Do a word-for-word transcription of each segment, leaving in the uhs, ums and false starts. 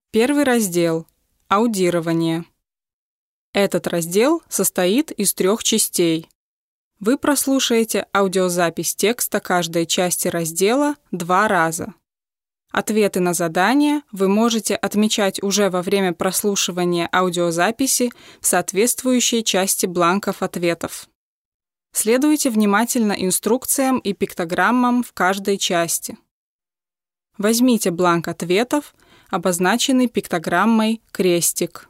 Первый раздел – аудирование. Этот раздел состоит из трех частей. Вы прослушаете аудиозапись текста каждой части раздела два раза. Ответы на задания вы можете отмечать уже во время прослушивания аудиозаписи в соответствующей части бланков ответов. Следуйте внимательно инструкциям и пиктограммам в каждой части. Возьмите бланк ответов, обозначенный пиктограммой «крестик».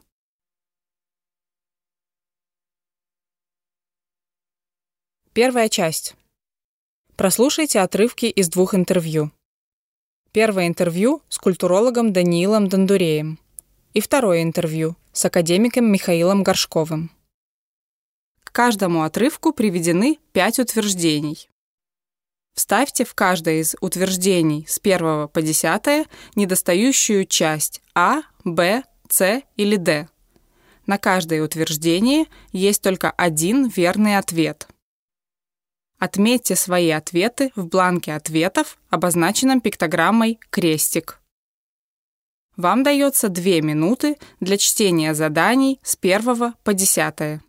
Первая часть. Прослушайте отрывки из двух интервью. Первое интервью с культурологом Даниилом Дондуреем и второе интервью с академиком Михаилом Горшковым. К каждому отрывку приведены пять утверждений. Вставьте в каждое из утверждений с первого по десятое недостающую часть А, Б, С или Д. На каждое утверждение есть только один верный ответ. Отметьте свои ответы в бланке ответов, обозначенном пиктограммой «крестик». Вам дается две минуты для чтения заданий с первого по десятое.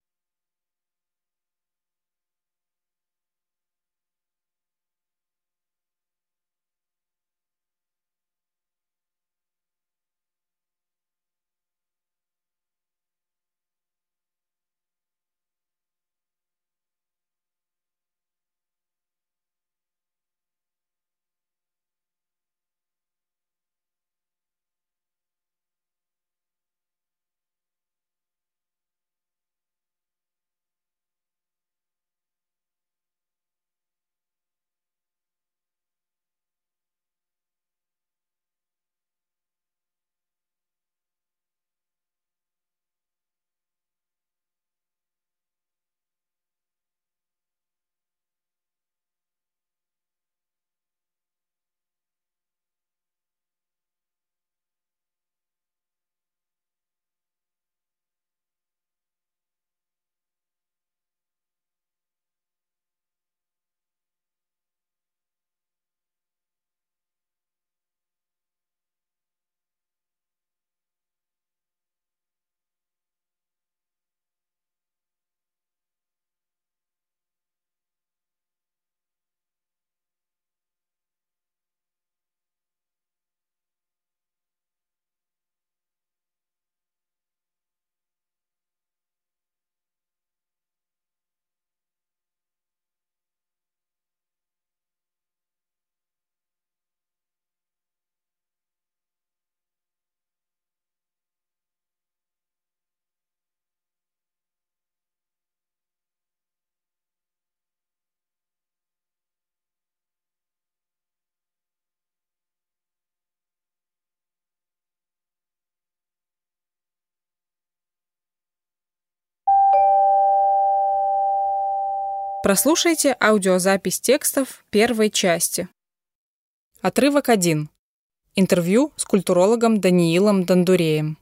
Прослушайте аудиозапись текстов первой части. Отрывок один. Интервью с культурологом Даниилом Дондуреем.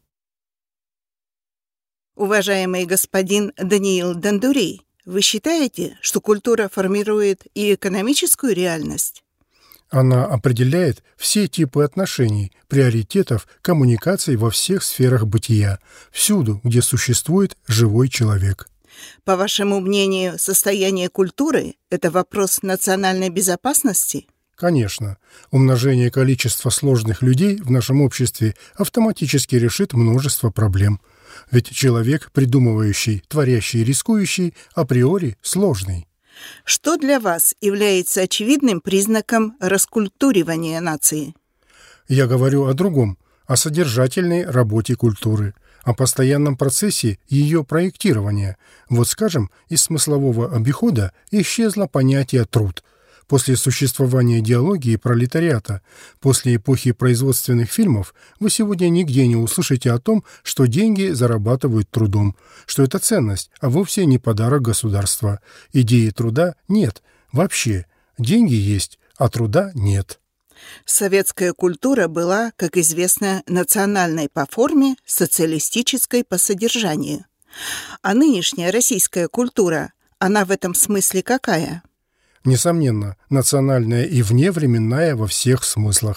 Уважаемый господин Даниил Дондурей, вы считаете, что культура формирует и экономическую реальность? Она определяет все типы отношений, приоритетов, коммуникаций во всех сферах бытия, всюду, где существует живой человек. По вашему мнению, состояние культуры – это вопрос национальной безопасности? Конечно. Умножение количества сложных людей в нашем обществе автоматически решит множество проблем. Ведь человек, придумывающий, творящий и рискующий, априори сложный. Что для вас является очевидным признаком раскультуривания нации? Я говорю о другом, о содержательной работе культуры, о постоянном процессе ее проектирования. Вот, скажем, из смыслового обихода исчезло понятие «труд». После существования идеологии пролетариата, после эпохи производственных фильмов, вы сегодня нигде не услышите о том, что деньги зарабатывают трудом, что это ценность, а вовсе не подарок государства. Идеи труда нет. Вообще, деньги есть, а труда нет. Советская культура была, как известно, национальной по форме, социалистической по содержанию. А нынешняя российская культура, она в этом смысле какая? Несомненно, национальная и вневременная во всех смыслах.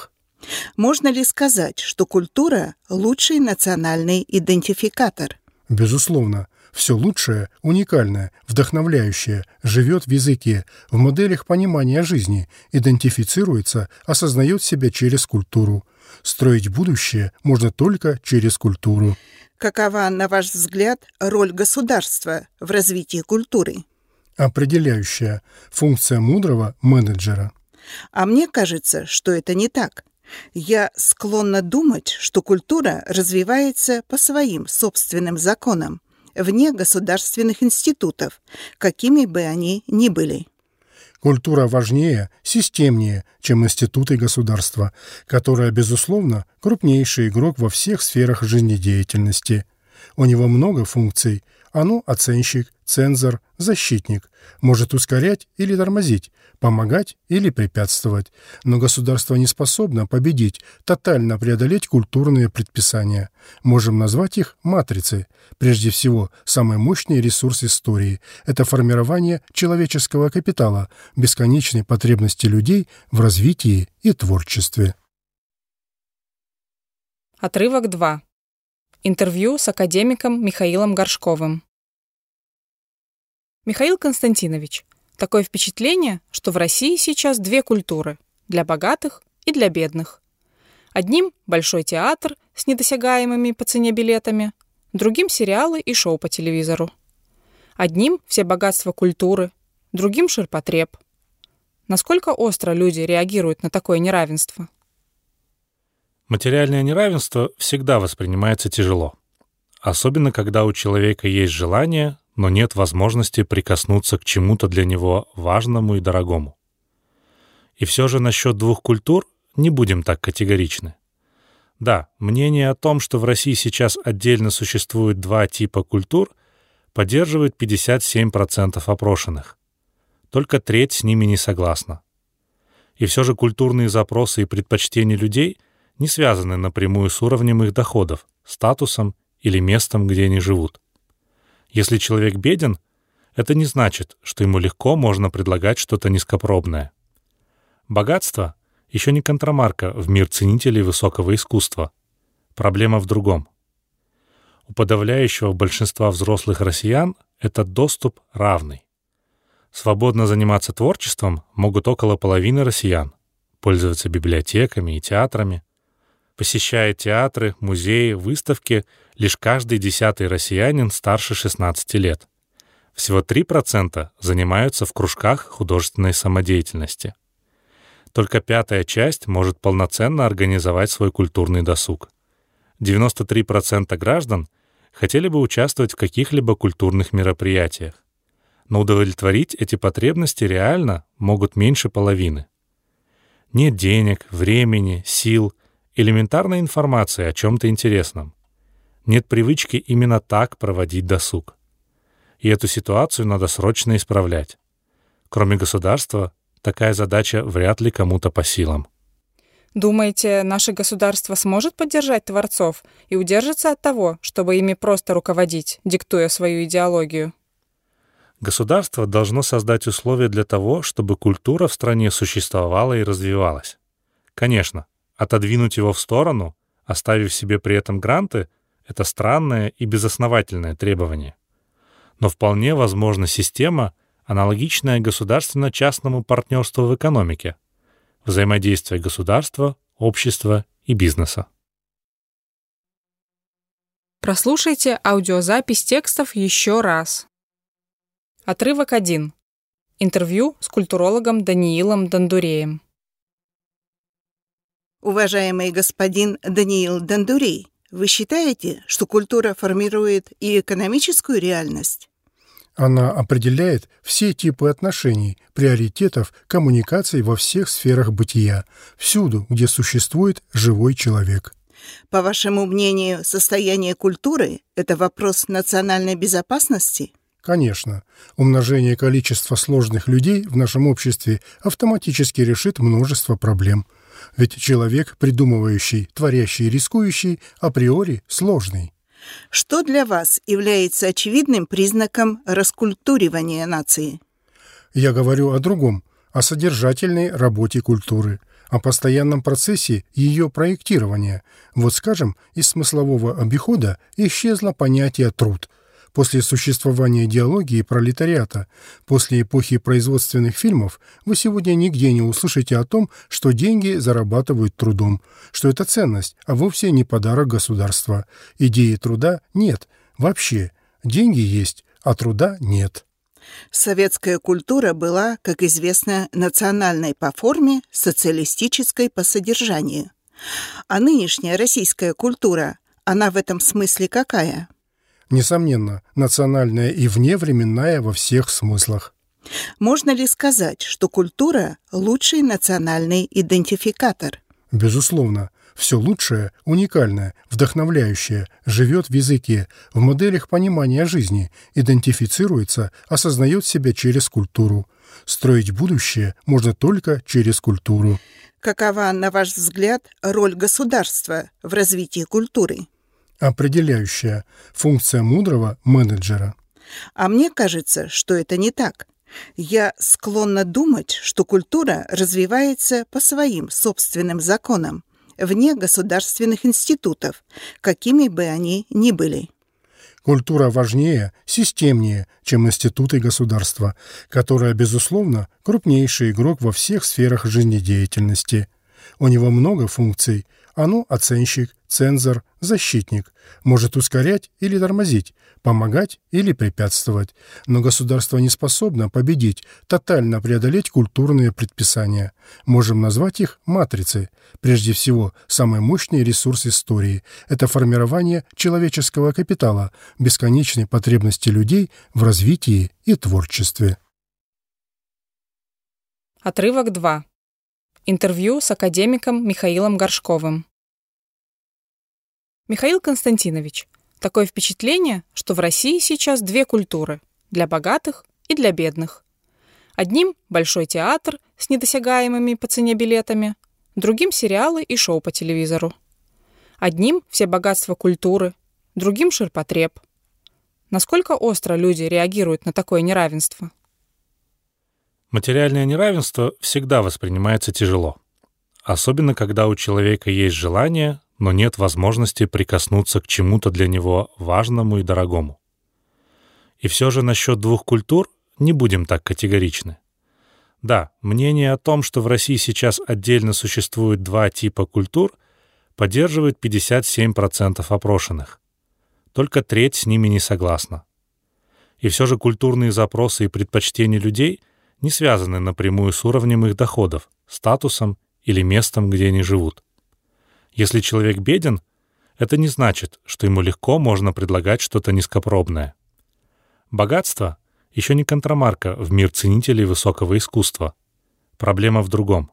Можно ли сказать, что культура – лучший национальный идентификатор? Безусловно, все лучшее, уникальное, вдохновляющее живет в языке, в моделях понимания жизни, идентифицируется, осознает себя через культуру. Строить будущее можно только через культуру. Какова, на ваш взгляд, роль государства в развитии культуры? Определяющая функция мудрого менеджера. А мне кажется, что это не так. Я склонна думать, что культура развивается по своим собственным законам, вне государственных институтов, какими бы они ни были. Культура важнее, системнее, чем институты государства, которое, безусловно, крупнейший игрок во всех сферах жизнедеятельности. У него много функций. Оно оценщик, цензор, защитник. Может ускорять или тормозить, помогать или препятствовать. Но государство не способно победить, тотально преодолеть культурные предписания. Можем назвать их матрицей. Прежде всего, самый мощный ресурс истории – это формирование человеческого капитала, бесконечной потребности людей в развитии и творчестве. Отрывок два. Интервью с академиком Михаилом Горшковым. Михаил Константинович, такое впечатление, что в России сейчас две культуры – для богатых и для бедных. Одним – большой театр с недосягаемыми по цене билетами, другим – сериалы и шоу по телевизору. Одним – все богатства культуры, другим – ширпотреб. Насколько остро люди реагируют на такое неравенство? Материальное неравенство всегда воспринимается тяжело. Особенно, когда у человека есть желание, но нет возможности прикоснуться к чему-то для него важному и дорогому. И все же насчет двух культур не будем так категоричны. Да, мнение о том, что в России сейчас отдельно существует два типа культур, поддерживает пятьдесят семь процентов опрошенных. Только треть с ними не согласна. И все же культурные запросы и предпочтения людей не связаны напрямую с уровнем их доходов, статусом или местом, где они живут. Если человек беден, это не значит, что ему легко можно предлагать что-то низкопробное. Богатство еще не контрамарка в мир ценителей высокого искусства. Проблема в другом. У подавляющего большинства взрослых россиян этот доступ равный. Свободно заниматься творчеством могут около половины россиян, пользоваться библиотеками и театрами. Посещая театры, музеи, выставки лишь каждый десятый россиянин старше шестнадцати лет. Всего три процента занимаются в кружках художественной самодеятельности. Только пятая часть может полноценно организовать свой культурный досуг. девяносто три процента граждан хотели бы участвовать в каких-либо культурных мероприятиях. Но удовлетворить эти потребности реально могут меньше половины. Нет денег, времени, сил, элементарной информации о чем-то интересном. Нет привычки именно так проводить досуг. И эту ситуацию надо срочно исправлять. Кроме государства, такая задача вряд ли кому-то по силам. Думаете, наше государство сможет поддержать творцов и удержаться от того, чтобы ими просто руководить, диктуя свою идеологию? Государство должно создать условия для того, чтобы культура в стране существовала и развивалась. Конечно, отодвинуть его в сторону, оставив себе при этом гранты, это странное и безосновательное требование. Но вполне возможна система, аналогичная государственно-частному партнерству в экономике, взаимодействие государства, общества и бизнеса. Прослушайте аудиозапись текстов еще раз. Отрывок один. Интервью с культурологом Даниилом Дандуреем. Уважаемый господин Даниил Дандурей, вы считаете, что культура формирует и экономическую реальность? Она определяет все типы отношений, приоритетов, коммуникаций во всех сферах бытия, всюду, где существует живой человек. По вашему мнению, состояние культуры – это вопрос национальной безопасности? Конечно, умножение количества сложных людей в нашем обществе автоматически решит множество проблем. Ведь человек, придумывающий, творящий, рискующий, априори сложный. Что для вас является очевидным признаком раскультуривания нации? Я говорю о другом, о содержательной работе культуры. о постоянном процессе ее проектирования. Вот, скажем, из смыслового обихода исчезло понятие «труд». После существования идеологии пролетариата, после эпохи производственных фильмов, вы сегодня нигде не услышите о том, что деньги зарабатывают трудом, что это ценность, а вовсе не подарок государства. Идеи труда нет. Вообще, деньги есть, а труда нет. Советская культура была, как известно, национальной по форме, социалистической по содержанию. А нынешняя российская культура, она в этом смысле какая? Несомненно, национальная и вневременная во всех смыслах. Можно ли сказать, что культура – лучший национальный идентификатор? Безусловно, все лучшее, уникальное, вдохновляющее живет в языке, в моделях понимания жизни, идентифицируется, осознает себя через культуру. Строить будущее можно только через культуру. Какова, на ваш взгляд, роль государства в развитии культуры? Определяющая функция мудрого менеджера. А мне кажется, что это не так. Я склонна думать, что культура развивается по своим собственным законам, вне государственных институтов, какими бы они ни были. Культура важнее, системнее, чем институты государства, которое, безусловно, крупнейший игрок во всех сферах жизнедеятельности. У него много функций. Оно оценщик, цензор, защитник, может ускорять или тормозить, помогать или препятствовать. Но государство не способно победить, тотально преодолеть культурные предписания. Можем назвать их матрицей. Прежде всего, самый мощный ресурс истории – это формирование человеческого капитала, бесконечной потребности людей в развитии и творчестве. Отрывок два. Интервью с академиком Михаилом Горшковым. Михаил Константинович, такое впечатление, что в России сейчас две культуры – для богатых и для бедных. Одним – большой театр с недосягаемыми по цене билетами, другим – сериалы и шоу по телевизору. Одним – все богатства культуры, другим – ширпотреб. Насколько остро люди реагируют на такое неравенство? Материальное неравенство всегда воспринимается тяжело. Особенно, когда у человека есть желание, но нет возможности прикоснуться к чему-то для него важному и дорогому. И все же насчет двух культур не будем так категоричны. Да, мнение о том, что в России сейчас отдельно существует два типа культур, поддерживает пятьдесят семь процентов опрошенных. Только треть с ними не согласна. И все же культурные запросы и предпочтения людей не связаны напрямую с уровнем их доходов, статусом или местом, где они живут. Если человек беден, это не значит, что ему легко можно предлагать что-то низкопробное. Богатство еще не контрамарка в мир ценителей высокого искусства. Проблема в другом.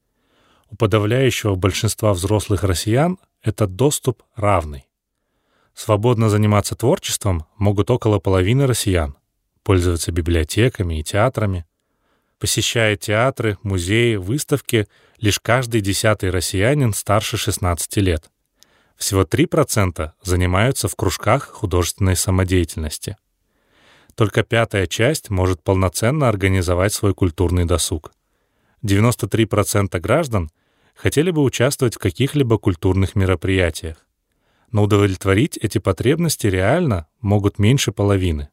У подавляющего большинства взрослых россиян этот доступ равный. Свободно заниматься творчеством могут около половины россиян, пользоваться библиотеками и театрами. Посещает театры, музеи, выставки лишь каждый десятый россиянин старше шестнадцати лет. Всего три процента занимаются в кружках художественной самодеятельности. Только пятая часть может полноценно организовать свой культурный досуг. девяносто три процента граждан хотели бы участвовать в каких-либо культурных мероприятиях. Но удовлетворить эти потребности реально могут меньше половины.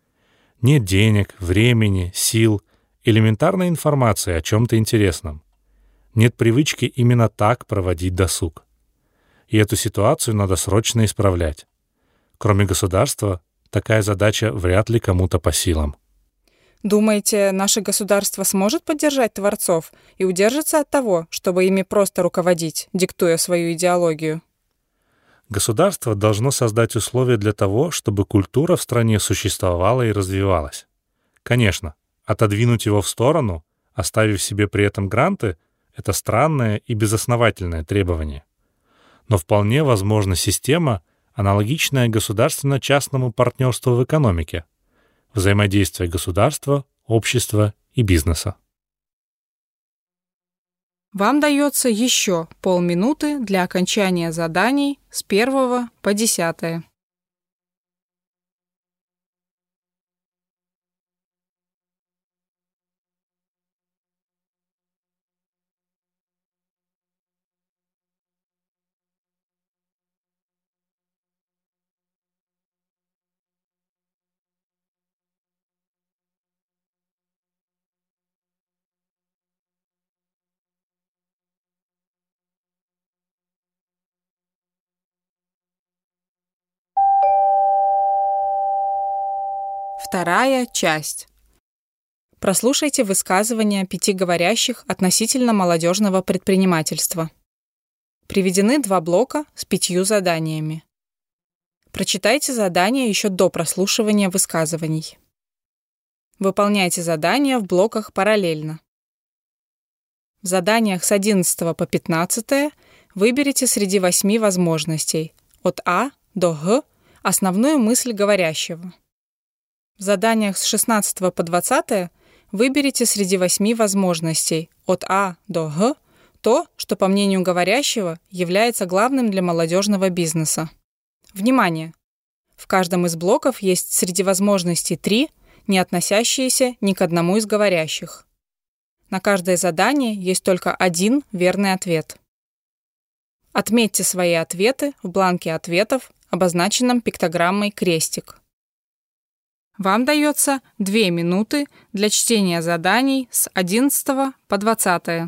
Нет денег, времени, сил, элементарной информации о чем-то интересном. Нет привычки именно так проводить досуг. И эту ситуацию надо срочно исправлять. Кроме государства, такая задача вряд ли кому-то по силам. Думаете, наше государство сможет поддержать творцов и удержаться от того, чтобы ими просто руководить, диктуя свою идеологию? Государство должно создать условия для того, чтобы культура в стране существовала и развивалась. Конечно, отодвинуть его в сторону, оставив себе при этом гранты, это странное и безосновательное требование. Но вполне возможна система, аналогичная государственно-частному партнерству в экономике, взаимодействие государства, общества и бизнеса. Вам дается еще полминуты для окончания заданий с первого по десятое. Вторая часть. Прослушайте высказывания пяти говорящих относительно молодежного предпринимательства. Приведены два блока с пятью заданиями. Прочитайте задания еще до прослушивания высказываний. Выполняйте задания в блоках параллельно. В заданиях с одиннадцатого по пятнадцатое выберите среди восьми возможностей от А до Г основную мысль говорящего. В заданиях с шестнадцатого по двадцатое выберите среди восьми возможностей от А до Г то, что, по мнению говорящего, является главным для молодежного бизнеса. Внимание! В каждом из блоков есть среди возможностей три, не относящиеся ни к одному из говорящих. На каждое задание есть только один верный ответ. Отметьте свои ответы в бланке ответов, обозначенном пиктограммой крестик. Вам дается две минуты для чтения заданий с одиннадцатого по двадцатое.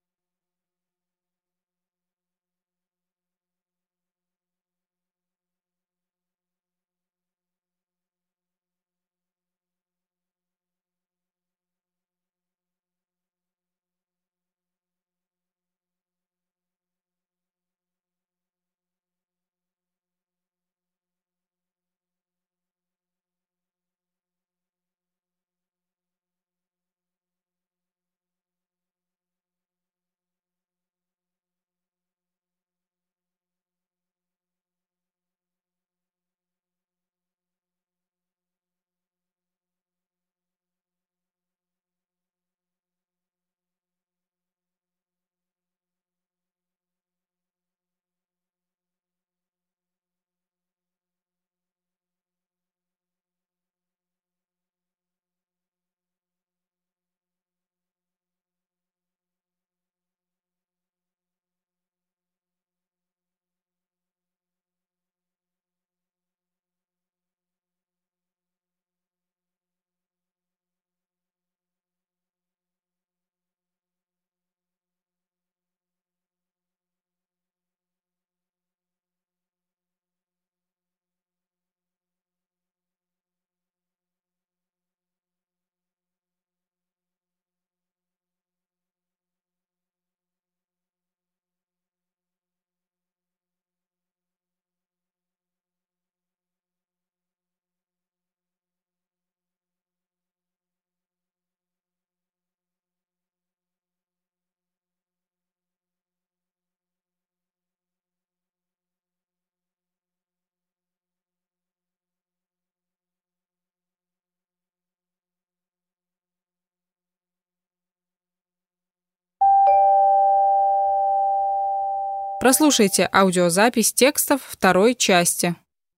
Прослушайте аудиозапись текстов второй части.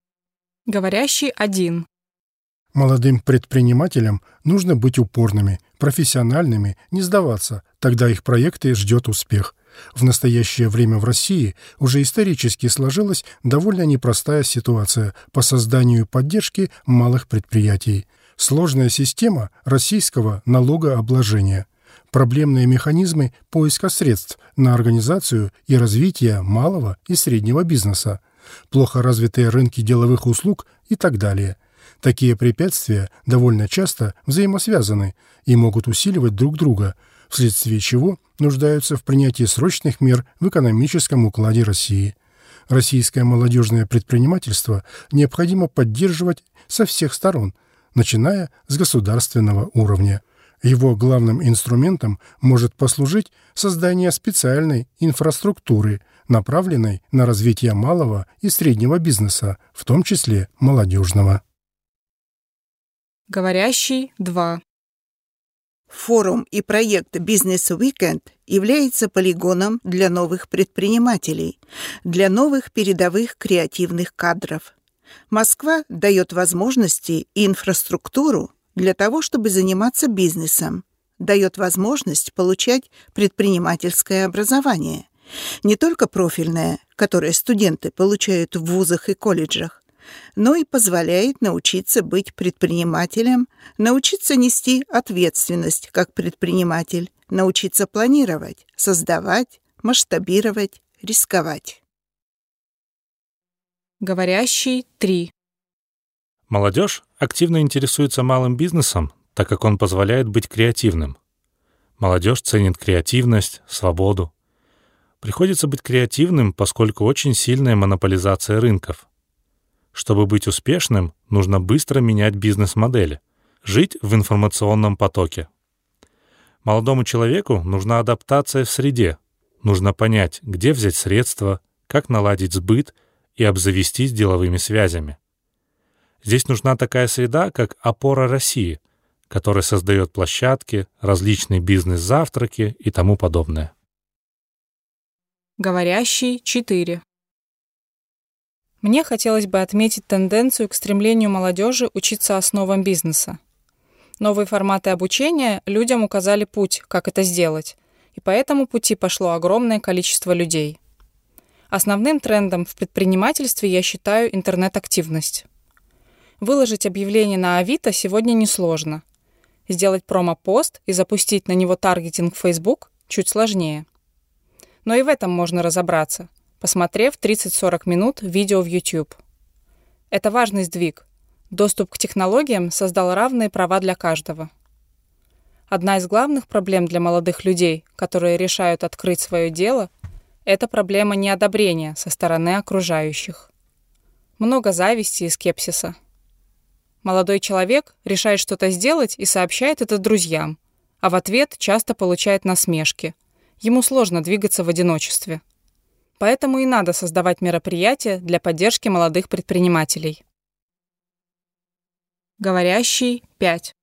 Говорящий один. Молодым предпринимателям нужно быть упорными, профессиональными, не сдаваться, тогда их проекты ждет успех. В настоящее время в России уже исторически сложилась довольно непростая ситуация по созданию и поддержке малых предприятий. Сложная система российского налогообложения. Проблемные механизмы поиска средств на организацию и развитие малого и среднего бизнеса, плохо развитые рынки деловых услуг и так далее. Такие препятствия довольно часто взаимосвязаны и могут усиливать друг друга, вследствие чего нуждаются в принятии срочных мер в экономическом укладе России. Российское молодежное предпринимательство необходимо поддерживать со всех сторон, начиная с государственного уровня. Его главным инструментом может послужить создание специальной инфраструктуры, направленной на развитие малого и среднего бизнеса, в том числе молодежного. Говорящий два. Форум и проект «Бизнес Уикенд» является полигоном для новых предпринимателей, для новых передовых креативных кадров. Москва дает возможности и инфраструктуру для того, чтобы заниматься бизнесом, дает возможность получать предпринимательское образование, не только профильное, которое студенты получают в вузах и колледжах, но и позволяет научиться быть предпринимателем, научиться нести ответственность как предприниматель, научиться планировать, создавать, масштабировать, рисковать. Говорящий три. Молодежь активно интересуется малым бизнесом, так как он позволяет быть креативным. Молодежь ценит креативность, свободу. Приходится быть креативным, поскольку очень сильная монополизация рынков. Чтобы быть успешным, нужно быстро менять бизнес-модели, жить в информационном потоке. Молодому человеку нужна адаптация в среде. Нужно понять, где взять средства, как наладить сбыт и обзавестись деловыми связями. Здесь нужна такая среда, как «Опора России», которая создает площадки, различные бизнес-завтраки и тому подобное. Говорящий четыре. Мне хотелось бы отметить тенденцию к стремлению молодежи учиться основам бизнеса. Новые форматы обучения людям указали путь, как это сделать, и по этому пути пошло огромное количество людей. Основным трендом в предпринимательстве я считаю интернет-активность. Выложить объявление на Авито сегодня несложно. Сделать промо-пост и запустить на него таргетинг в Facebook чуть сложнее. Но и в этом можно разобраться, посмотрев тридцать-сорок минут видео в YouTube. Это важный сдвиг. Доступ к технологиям создал равные права для каждого. Одна из главных проблем для молодых людей, которые решают открыть свое дело, это проблема неодобрения со стороны окружающих. Много зависти и скепсиса. Молодой человек решает что-то сделать и сообщает это друзьям, а в ответ часто получает насмешки. Ему сложно двигаться в одиночестве. Поэтому и надо создавать мероприятия для поддержки молодых предпринимателей. Говорящий пять.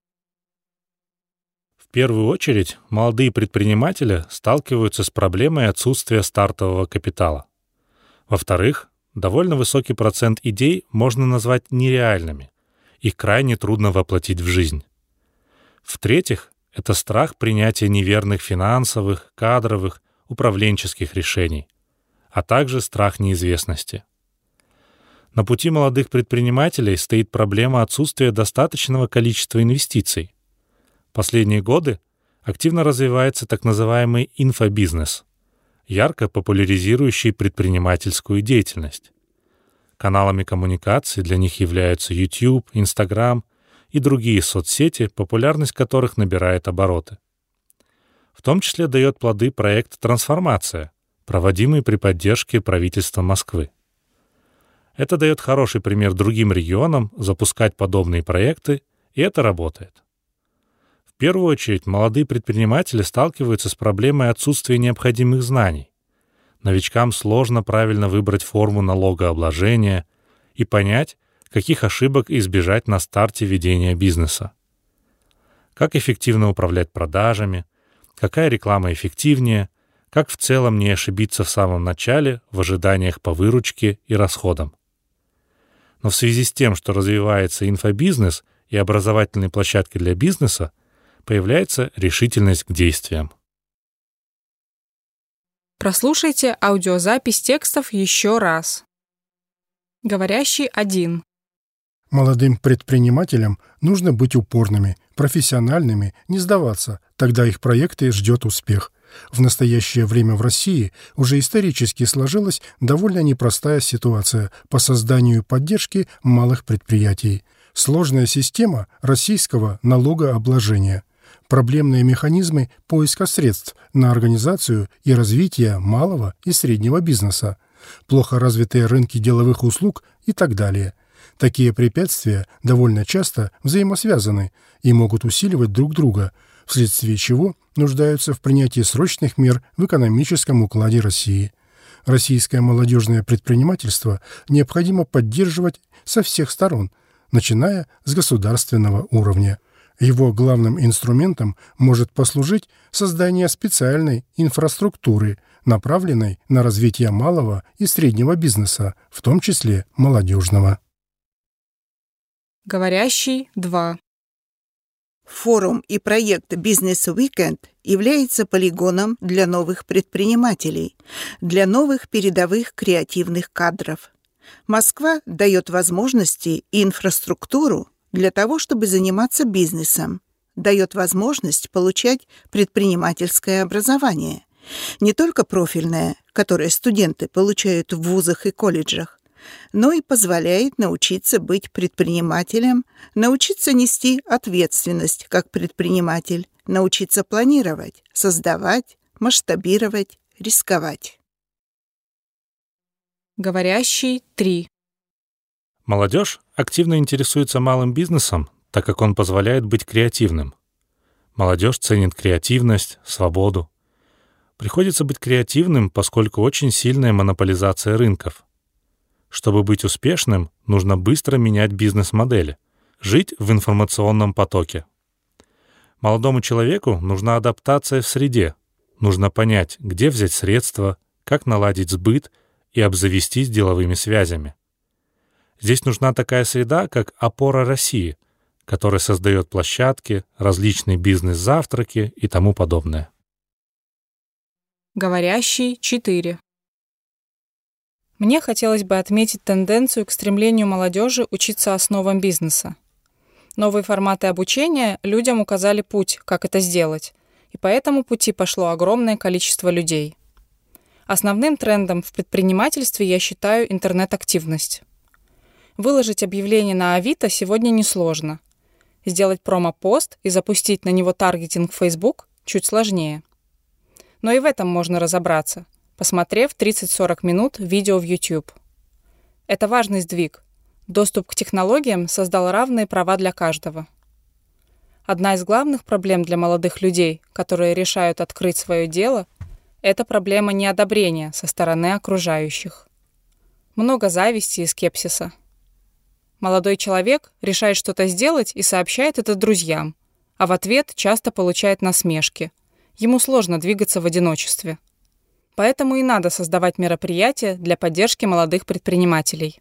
В первую очередь, молодые предприниматели сталкиваются с проблемой отсутствия стартового капитала. Во-вторых, довольно высокий процент идей можно назвать нереальными. Их крайне трудно воплотить в жизнь. В-третьих, это страх принятия неверных финансовых, кадровых, управленческих решений, а также страх неизвестности. На пути молодых предпринимателей стоит проблема отсутствия достаточного количества инвестиций. Последние годы активно развивается так называемый инфобизнес, ярко популяризирующий предпринимательскую деятельность. Каналами коммуникации для них являются YouTube, Instagram и другие соцсети, популярность которых набирает обороты. В том числе дает плоды проект «Трансформация», проводимый при поддержке правительства Москвы. Это дает хороший пример другим регионам запускать подобные проекты, и это работает. В первую очередь, молодые предприниматели сталкиваются с проблемой отсутствия необходимых знаний. Новичкам сложно правильно выбрать форму налогообложения и понять, каких ошибок избежать на старте ведения бизнеса. Как эффективно управлять продажами, какая реклама эффективнее, как в целом не ошибиться в самом начале в ожиданиях по выручке и расходам. Но в связи с тем, что развивается инфобизнес и образовательные площадки для бизнеса, появляется решительность к действиям. Прослушайте аудиозапись текстов еще раз. Говорящий один. Молодым предпринимателям нужно быть упорными, профессиональными, не сдаваться, тогда их проекты ждет успех. В настоящее время в России уже исторически сложилась довольно непростая ситуация по созданию и поддержке малых предприятий. Сложная система российского налогообложения. Проблемные механизмы поиска средств на организацию и развитие малого и среднего бизнеса, плохо развитые рынки деловых услуг и так далее. Такие препятствия довольно часто взаимосвязаны и могут усиливать друг друга, вследствие чего нуждаются в принятии срочных мер в экономическом укладе России. Российское молодежное предпринимательство необходимо поддерживать со всех сторон, начиная с государственного уровня. Его главным инструментом может послужить создание специальной инфраструктуры, направленной на развитие малого и среднего бизнеса, в том числе молодежного. Говорящий два. Форум и проект «Бизнес Уикенд» является полигоном для новых предпринимателей, для новых передовых креативных кадров. Москва дает возможности и инфраструктуру для того, чтобы заниматься бизнесом, дает возможность получать предпринимательское образование, не только профильное, которое студенты получают в вузах и колледжах, но и позволяет научиться быть предпринимателем, научиться нести ответственность как предприниматель, научиться планировать, создавать, масштабировать, рисковать. Говорящий три. Молодежь активно интересуется малым бизнесом, так как он позволяет быть креативным. Молодежь ценит креативность, свободу. Приходится быть креативным, поскольку очень сильная монополизация рынков. Чтобы быть успешным, нужно быстро менять бизнес-модели, жить в информационном потоке. Молодому человеку нужна адаптация в среде. Нужно понять, где взять средства, как наладить сбыт и обзавестись деловыми связями. Здесь нужна такая среда, как «Опора России», которая создает площадки, различные бизнес-завтраки и тому подобное. Говорящий четыре. Мне хотелось бы отметить тенденцию к стремлению молодежи учиться основам бизнеса. Новые форматы обучения людям указали путь, как это сделать, и по этому пути пошло огромное количество людей. Основным трендом в предпринимательстве я считаю интернет-активность. Выложить объявление на Авито сегодня несложно. Сделать промо-пост и запустить на него таргетинг в Facebook чуть сложнее. Но и в этом можно разобраться, посмотрев тридцать-сорок минут видео в YouTube. Это важный сдвиг. Доступ к технологиям создал равные права для каждого. Одна из главных проблем для молодых людей, которые решают открыть свое дело, это проблема неодобрения со стороны окружающих. Много зависти и скепсиса. Молодой человек решает что-то сделать и сообщает это друзьям, а в ответ часто получает насмешки. Ему сложно двигаться в одиночестве. Поэтому и надо создавать мероприятия для поддержки молодых предпринимателей.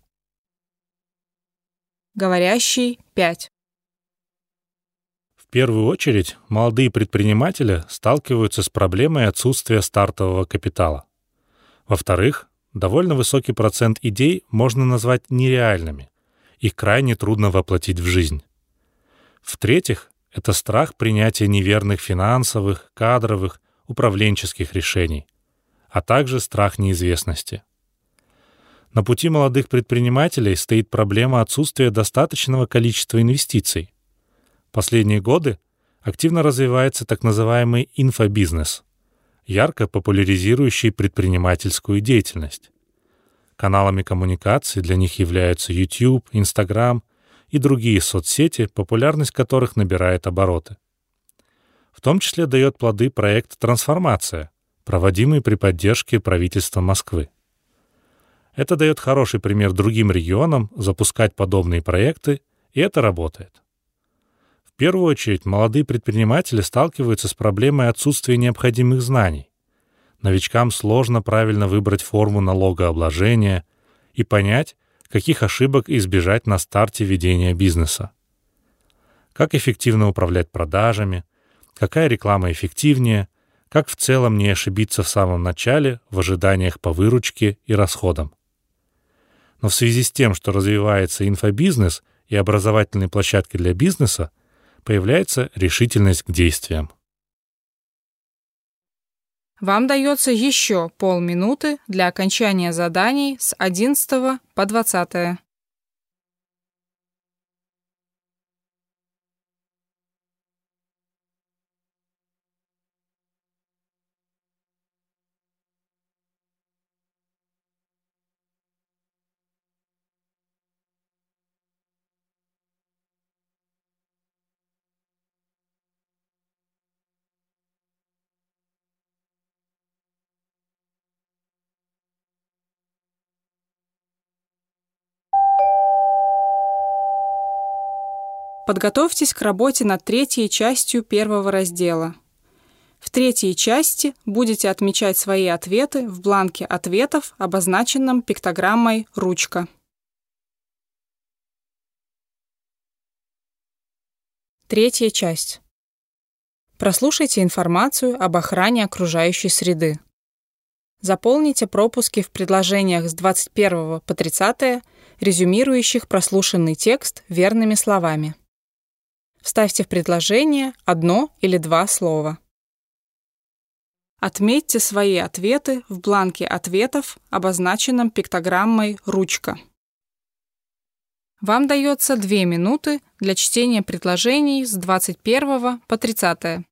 Говорящий пять. В первую очередь, молодые предприниматели сталкиваются с проблемой отсутствия стартового капитала. Во-вторых, довольно высокий процент идей можно назвать нереальными. Их крайне трудно воплотить в жизнь. В-третьих, это страх принятия неверных финансовых, кадровых, управленческих решений, а также страх неизвестности. На пути молодых предпринимателей стоит проблема отсутствия достаточного количества инвестиций. Последние годы активно развивается так называемый инфобизнес, ярко популяризирующий предпринимательскую деятельность. Каналами коммуникации для них являются YouTube, Instagram и другие соцсети, популярность которых набирает обороты. В том числе дает плоды проект «Трансформация», проводимый при поддержке правительства Москвы. Это дает хороший пример другим регионам запускать подобные проекты, и это работает. В первую очередь, молодые предприниматели сталкиваются с проблемой отсутствия необходимых знаний. Новичкам сложно правильно выбрать форму налогообложения и понять, каких ошибок избежать на старте ведения бизнеса. Как эффективно управлять продажами, какая реклама эффективнее, как в целом не ошибиться в самом начале в ожиданиях по выручке и расходам. Но в связи с тем, что развивается инфобизнес и образовательные площадки для бизнеса, появляется решительность к действиям. Вам дается еще полминуты для окончания заданий с одиннадцатого по двадцатое. Подготовьтесь к работе над третьей частью первого раздела. В третьей части будете отмечать свои ответы в бланке ответов, обозначенном пиктограммой «Ручка». Третья часть. Прослушайте информацию об охране окружающей среды. Заполните пропуски в предложениях с двадцать первого по тридцатое, резюмирующих прослушанный текст верными словами. Вставьте в предложение одно или два слова. Отметьте свои ответы в бланке ответов, обозначенном пиктограммой «Ручка». Вам дается две минуты для чтения предложений с двадцать первого по тридцатое.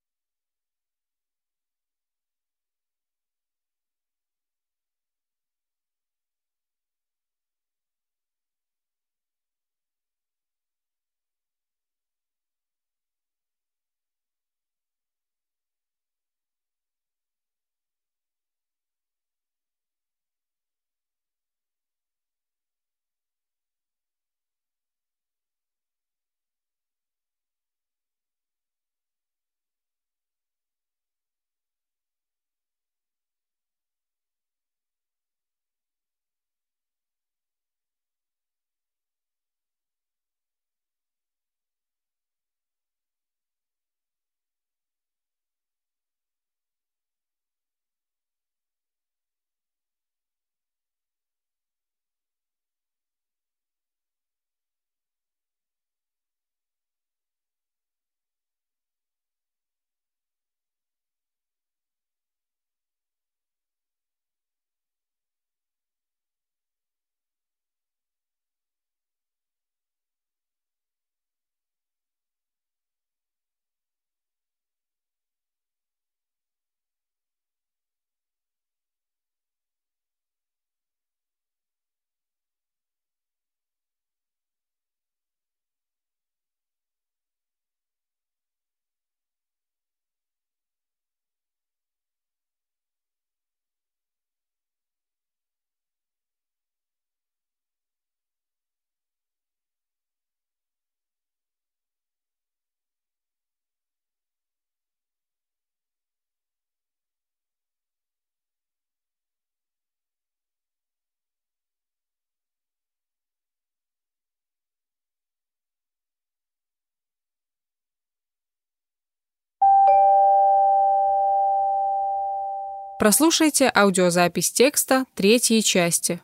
Прослушайте аудиозапись текста третьей части.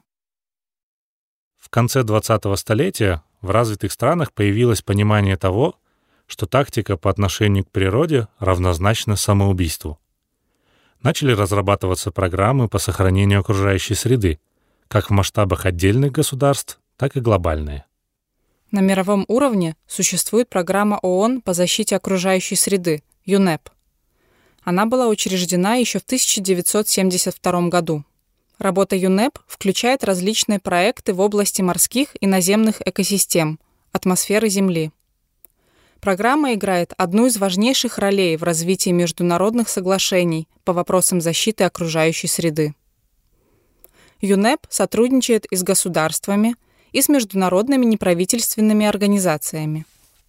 В конце двадцатого столетия в развитых странах появилось понимание того, что тактика по отношению к природе равнозначна самоубийству. Начали разрабатываться программы по сохранению окружающей среды, как в масштабах отдельных государств, так и глобальные. На мировом уровне существует программа ООН по защите окружающей среды ЮНЕП. Она была учреждена еще в тысяча девятьсот семьдесят втором году. Работа ЮНЕП включает различные проекты в области морских и наземных экосистем, атмосферы Земли. Программа играет одну из важнейших ролей в развитии международных соглашений по вопросам защиты окружающей среды. ЮНЕП сотрудничает и с государствами, и с международными неправительственными организациями.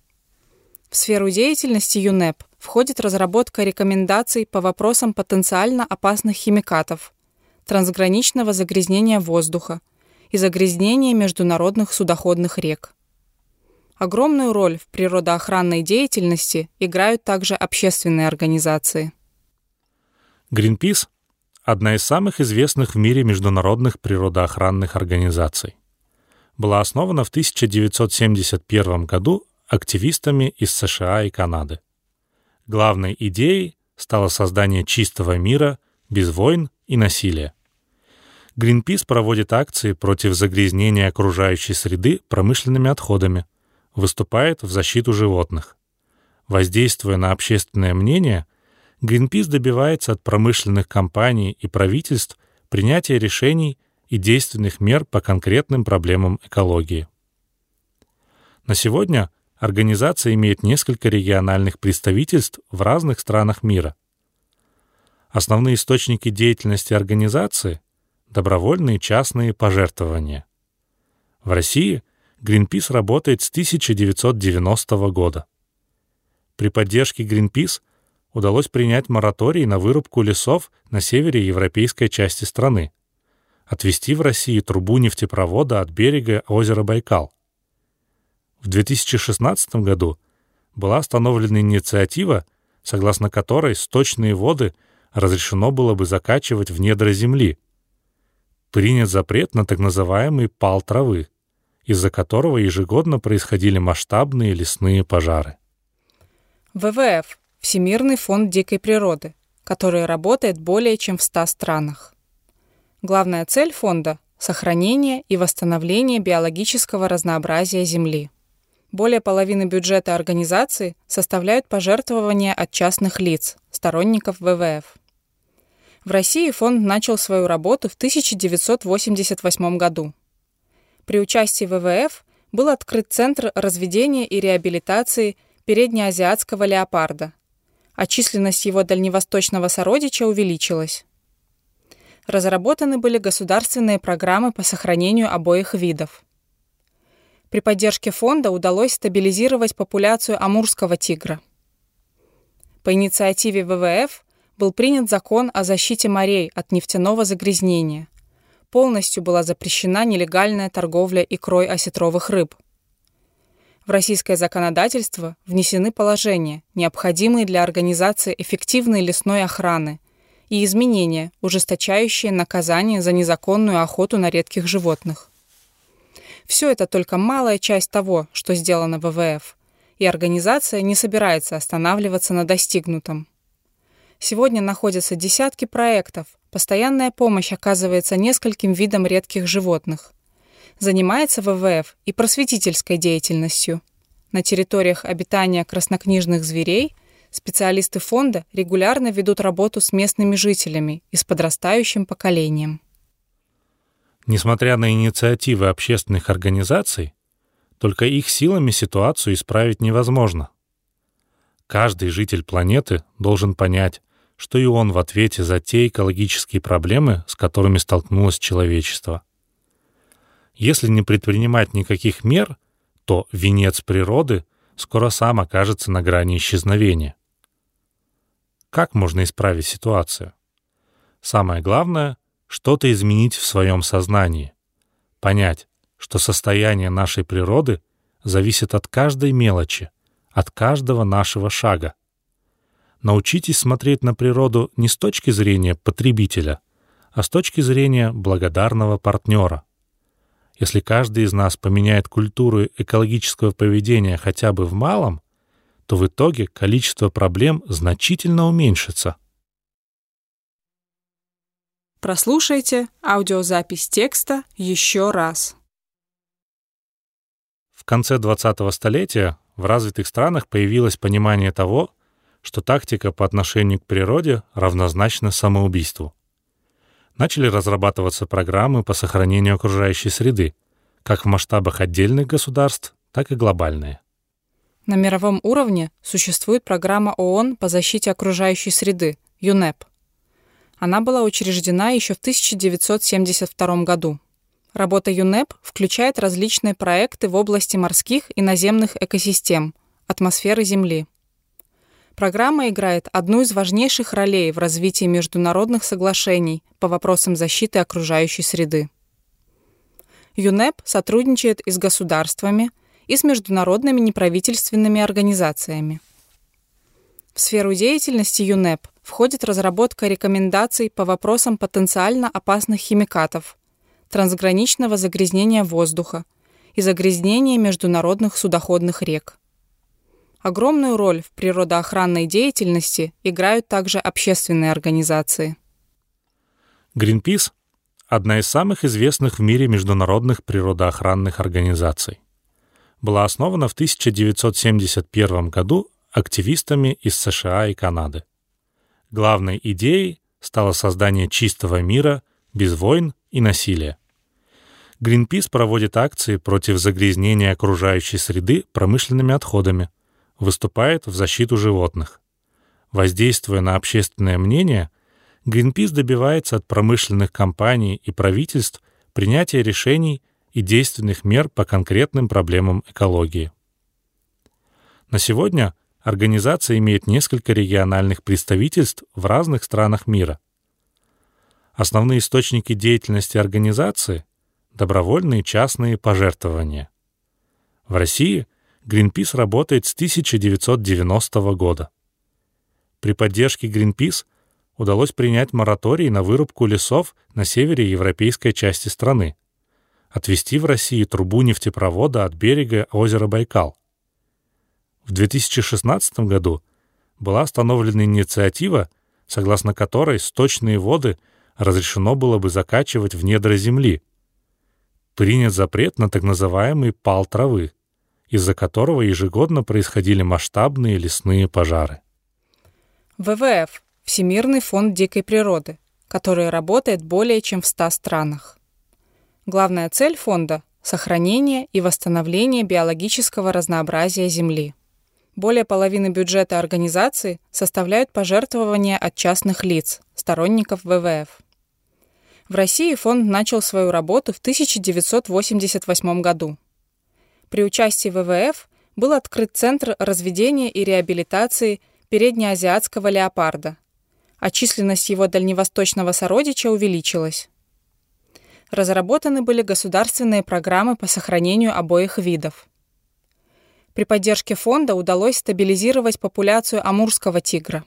В сферу деятельности ЮНЕП входит разработка рекомендаций по вопросам потенциально опасных химикатов, трансграничного загрязнения воздуха и загрязнения международных судоходных рек. Огромную роль в природоохранной деятельности играют также общественные организации. Greenpeace — одна из самых известных в мире международных природоохранных организаций. Была основана в тысяча девятьсот семьдесят первом году активистами из США и Канады. Главной идеей стало создание чистого мира без войн и насилия. Greenpeace проводит акции против загрязнения окружающей среды промышленными отходами, выступает в защиту животных. Воздействуя на общественное мнение, Greenpeace добивается от промышленных компаний и правительств принятия решений и действенных мер по конкретным проблемам экологии. На сегодня организация имеет несколько региональных представительств в разных странах мира. Основные источники деятельности организации — добровольные частные пожертвования. В России Greenpeace работает с тысяча девятьсот девяностого года. При поддержке Greenpeace удалось принять мораторий на вырубку лесов на севере европейской части страны, отвести в Россию трубу нефтепровода от берега озера Байкал. В две тысячи шестнадцатом году была остановлена инициатива, согласно которой сточные воды разрешено было бы закачивать в недра земли. Принят запрет на так называемый пал травы, из-за которого ежегодно происходили масштабные лесные пожары. ВВФ – Всемирный фонд дикой природы, который работает более чем в ста странах. Главная цель фонда сохранение и восстановление биологического разнообразия Земли. Более половины бюджета организации составляют пожертвования от частных лиц, сторонников вэ вэ эф. В России фонд начал свою работу в тысяча девятьсот восемьдесят восьмом году. При участии вэ вэ эф был открыт Центр разведения и реабилитации переднеазиатского леопарда, а численность его дальневосточного сородича увеличилась. Разработаны были государственные программы по сохранению обоих видов. При поддержке фонда удалось стабилизировать популяцию амурского тигра. По инициативе вэ вэ эф был принят закон о защите морей от нефтяного загрязнения. Полностью была запрещена нелегальная торговля икрой осетровых рыб. В российское законодательство внесены положения, необходимые для организации эффективной лесной охраны, и изменения, ужесточающие наказание за незаконную охоту на редких животных. Все это только малая часть того, что сделано вэ вэ эф, и организация не собирается останавливаться на достигнутом. Сегодня находятся десятки проектов, постоянная помощь оказывается нескольким видам редких животных. Занимается вэ вэ эф и просветительской деятельностью. На территориях обитания краснокнижных зверей специалисты фонда регулярно ведут работу с местными жителями и с подрастающим поколением. Несмотря на инициативы общественных организаций, только их силами ситуацию исправить невозможно. Каждый житель планеты должен понять, что и он в ответе за те экологические проблемы, с которыми столкнулось человечество. Если не предпринимать никаких мер, то венец природы скоро сам окажется на грани исчезновения. Как можно исправить ситуацию? Самое главное — что-то изменить в своем сознании, понять, что состояние нашей природы зависит от каждой мелочи, от каждого нашего шага. Научитесь смотреть на природу не с точки зрения потребителя, а с точки зрения благодарного партнера. Если каждый из нас поменяет культуру экологического поведения хотя бы в малом, то в итоге количество проблем значительно уменьшится. Прослушайте аудиозапись текста еще раз. В конце двадцатого столетия в развитых странах появилось понимание того, что тактика по отношению к природе равнозначна самоубийству. Начали разрабатываться программы по сохранению окружающей среды, как в масштабах отдельных государств, так и глобальные. На мировом уровне существует программа ООН по защите окружающей среды, ЮНЕП. Она была учреждена еще в тысяча девятьсот семьдесят втором году. Работа ЮНЕП включает различные проекты в области морских и наземных экосистем, атмосферы Земли. Программа играет одну из важнейших ролей в развитии международных соглашений по вопросам защиты окружающей среды. ЮНЕП сотрудничает и с государствами, и с международными неправительственными организациями. В сферу деятельности ЮНЕП входит разработка рекомендаций по вопросам потенциально опасных химикатов, трансграничного загрязнения воздуха и загрязнения международных судоходных рек. Огромную роль в природоохранной деятельности играют также общественные организации. Greenpeace — одна из самых известных в мире международных природоохранных организаций. Была основана в тысяча девятьсот семьдесят первом году активистами из США и Канады. Главной идеей стало создание чистого мира без войн и насилия. Greenpeace проводит акции против загрязнения окружающей среды промышленными отходами, выступает в защиту животных. Воздействуя на общественное мнение, Greenpeace добивается от промышленных компаний и правительств принятия решений и действенных мер по конкретным проблемам экологии. На сегодня организация имеет несколько региональных представительств в разных странах мира. Основные источники деятельности организации — добровольные частные пожертвования. В России Greenpeace работает с тысяча девятьсот девяностого года. При поддержке Greenpeace удалось принять мораторий на вырубку лесов на севере европейской части страны, отвести в Россию трубу нефтепровода от берега озера Байкал. В две тысячи шестнадцатом году была остановлена инициатива, согласно которой сточные воды разрешено было бы закачивать в недра земли, принят запрет на так называемый пал травы, из-за которого ежегодно происходили масштабные лесные пожары. вэ вэ эф – Всемирный фонд дикой природы, который работает более чем в ста странах. Главная цель фонда – сохранение и восстановление биологического разнообразия Земли. Более половины бюджета организации составляют пожертвования от частных лиц, сторонников вэ вэ эф. В России фонд начал свою работу в тысяча девятьсот восемьдесят восьмом году. При участии вэ вэ эф был открыт Центр разведения и реабилитации переднеазиатского леопарда, а численность его дальневосточного сородича увеличилась. Разработаны были государственные программы по сохранению обоих видов. При поддержке фонда удалось стабилизировать популяцию амурского тигра.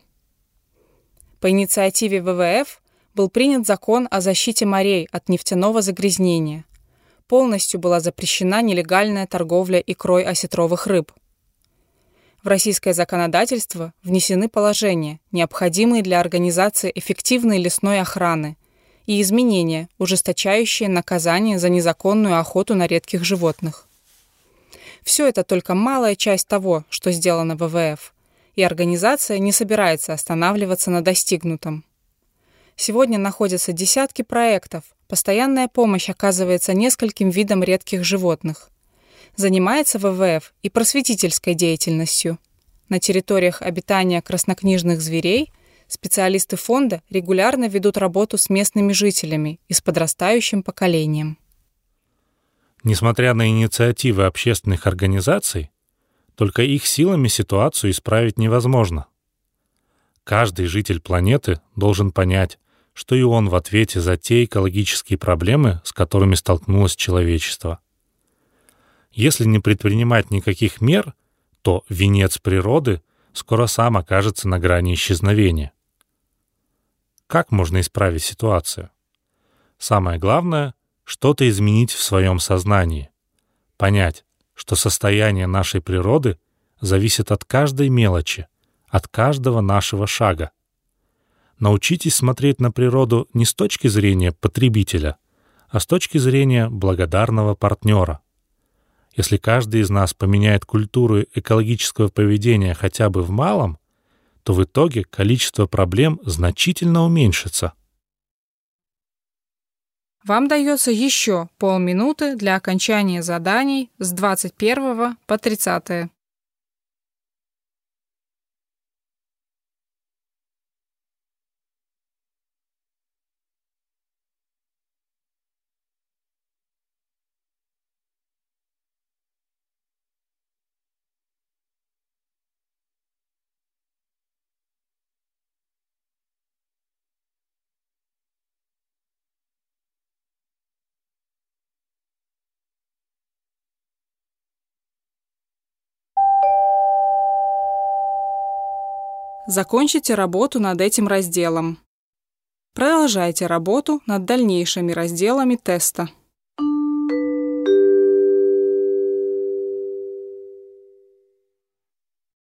По инициативе вэ вэ эф был принят закон о защите морей от нефтяного загрязнения. Полностью была запрещена нелегальная торговля икрой осетровых рыб. В российское законодательство внесены положения, необходимые для организации эффективной лесной охраны, и изменения, ужесточающие наказание за незаконную охоту на редких животных. Все это только малая часть того, что сделано вэ вэ эф, и организация не собирается останавливаться на достигнутом. Сегодня находятся десятки проектов, постоянная помощь оказывается нескольким видам редких животных. Занимается вэ вэ эф и просветительской деятельностью. На территориях обитания краснокнижных зверей специалисты фонда регулярно ведут работу с местными жителями и с подрастающим поколением. Несмотря на инициативы общественных организаций, только их силами ситуацию исправить невозможно. Каждый житель планеты должен понять, что и он в ответе за те экологические проблемы, с которыми столкнулось человечество. Если не предпринимать никаких мер, то венец природы скоро сам окажется на грани исчезновения. Как можно исправить ситуацию? Самое главное — что-то изменить в своем сознании. Понять, что состояние нашей природы зависит от каждой мелочи, от каждого нашего шага. Научитесь смотреть на природу не с точки зрения потребителя, а с точки зрения благодарного партнера. Если каждый из нас поменяет культуру экологического поведения хотя бы в малом, то в итоге количество проблем значительно уменьшится. Вам дается еще полминуты для окончания заданий с двадцать первого по тридцатое. Закончите работу над этим разделом. Продолжайте работу над дальнейшими разделами теста.